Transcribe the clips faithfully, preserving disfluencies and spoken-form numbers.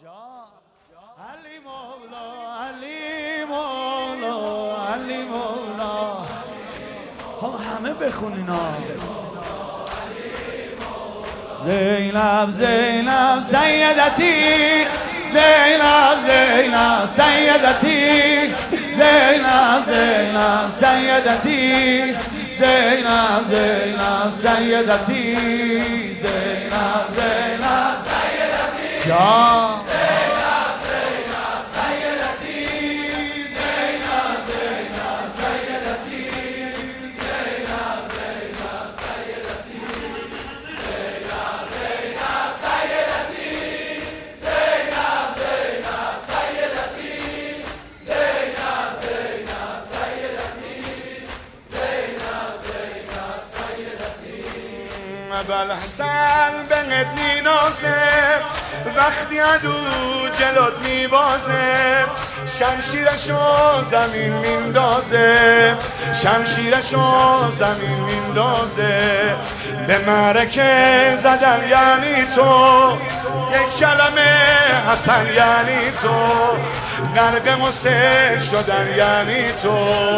علی مولا علی مولا علی مولا. خب همه بخونینا. زینب زینب سیدتی، زینب زینب سیدتی، زینب زینب سیدتی، زینب زینب سیدتی، زینب زینب سیدتی جان. بلحسن بهت مینازه وقتی عدو جلوت میبازه، شمشیرشو زمین میندازه، شمشیرشو زمین میندازه. به معرکه زدن یعنی تو، یک کلمه حسن یعنی تو، غرق حسین شدن یعنی تو.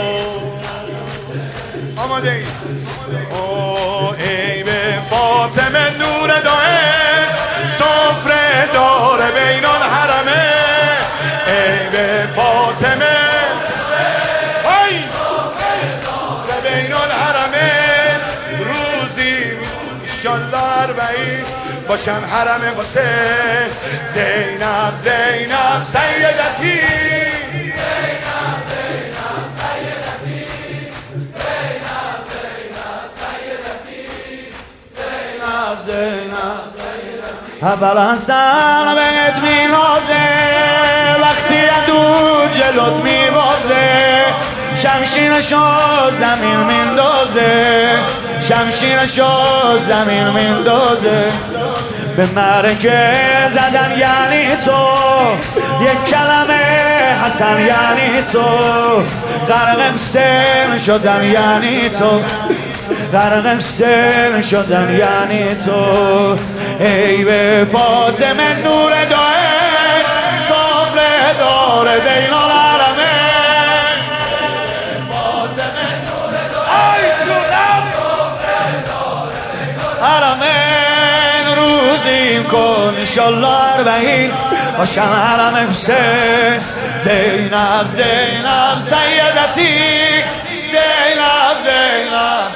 آماده ای؟ او ای به فاطمه نور دائم، سفره داره بین الحرمه. ای به فاطمه ای بین الحرمه، روزی انشالله اربعین باشم حرم حسین. زینب زینب سیدتی، ابوالحسن بهت مینازه وقتی عدو جلوت میبازه، شمشیرشو زمین میندازه، شمشیرشو زمین میندازه. به معرکه زدن یعنی تو، یک کلمه حسن یعنی تو، غرق حسین شدن یعنی تو، غرق حسین شدن یعنی تو. ای به فاطمه نور دائم، سفره داره بین الحرمه. فاطمه نور دائم حرمین، روزیم کن انشالله اربعین باشم حرم حسین. زینب زینب سیدتی، زینب زینب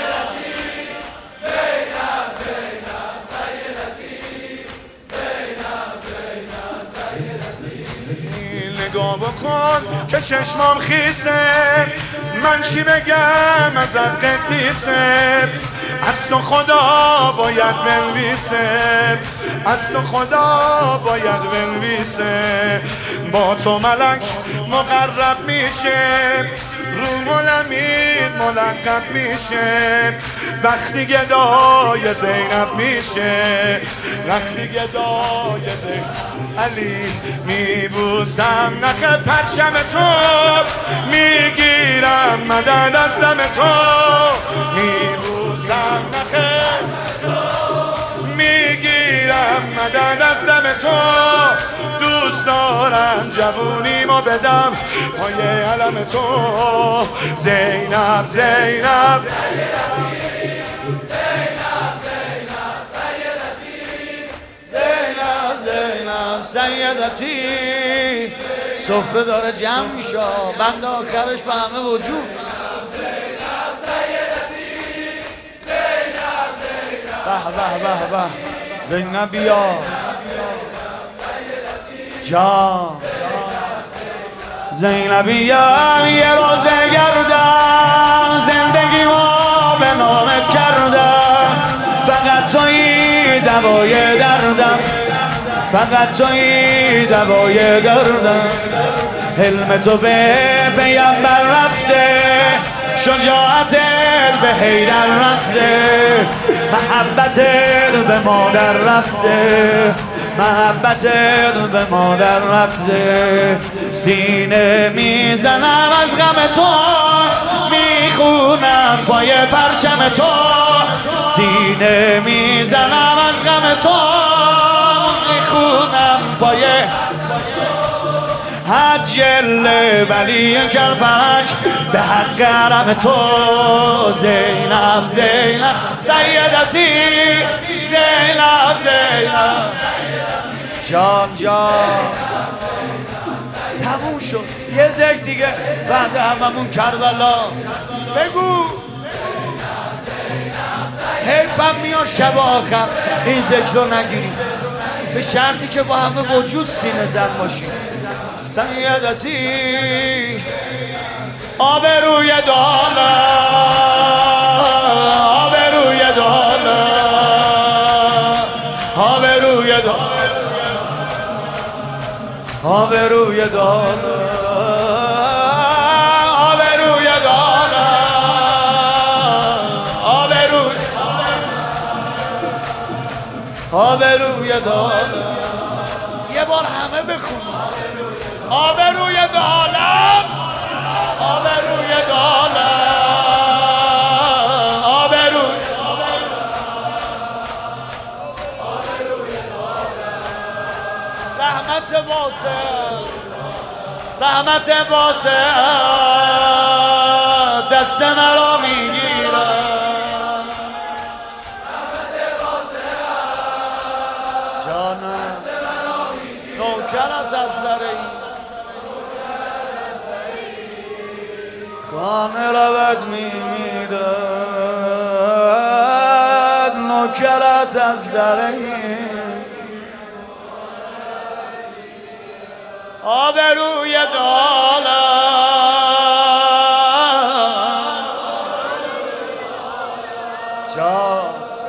نگاه بکن که چشمام خیسه، من چی بگم ازت قدیسه. از تو خدا باید بنویسه، از تو خدا باید بنویسه. با تو ملک مقرب میشه، روح الامین ملقب میشه. وقتی گدای زینب میشه، وقتی گدای زینب. علی میبوسم نخ پرچم تو، میگیرم مدد از دم تو. میبوسم نخ میگیرم مدد از دم تو. دوست دارم جوونیمو بدم پای علم تو. زینب زینب سیدتی، سفره داره جمع میشه، بند آخرش به همه وجود. به به به به زینب بیا جان. زینبی یه روزه گردم، زندگی ما به نامت کردم. فقط تویی دوای دردم، فقط تویی دوای دردم. علم تو به پیامبر رفته، شجاعتت به حیدر رفته، محبتت به مادر رفته، محبتت به مادر رفته. سینه میزنم از غم تو، میخونم پای پرچم تو. سینه میزنم از غم تو، میخونم پایه حجل ولی کرفرش به حق حرم تو زینب زینب سیدتی زینب زینب جان جان تموم شد یه ذکر دیگه بعد هممون کربلا بگو حیفم میاد شب آخر این ذکر رو نگیریم به شرطی که با همه وجود سینه زن باشیم سیدتی آبروی دالا آبروی دالا آبروی دالا آبروی دالا آبروی دالا آبروی آبروی دالا یه بار همه بخون آبروی دالم آبروی دالم آبروی رحمت واسع رحمت واسع دست مرا میگیره جانم نوکرت از دره خانه رود میمیرد نوکرت از دره آبروی دالم جان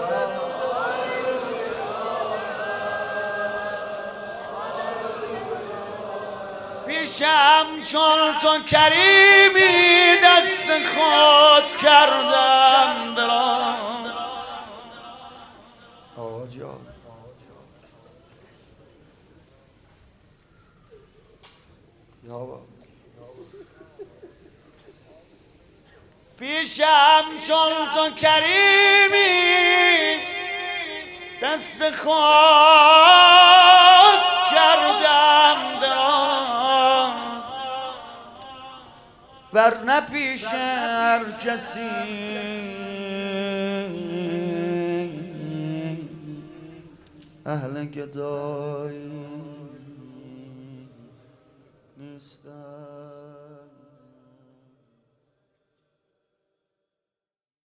پیشم چون تو کریمی دست خود کردم دراز آقا جان پیشم چون تو کریمی دست خود کردم دراز ورنه پیش هر کسی اهل گدایی نیستم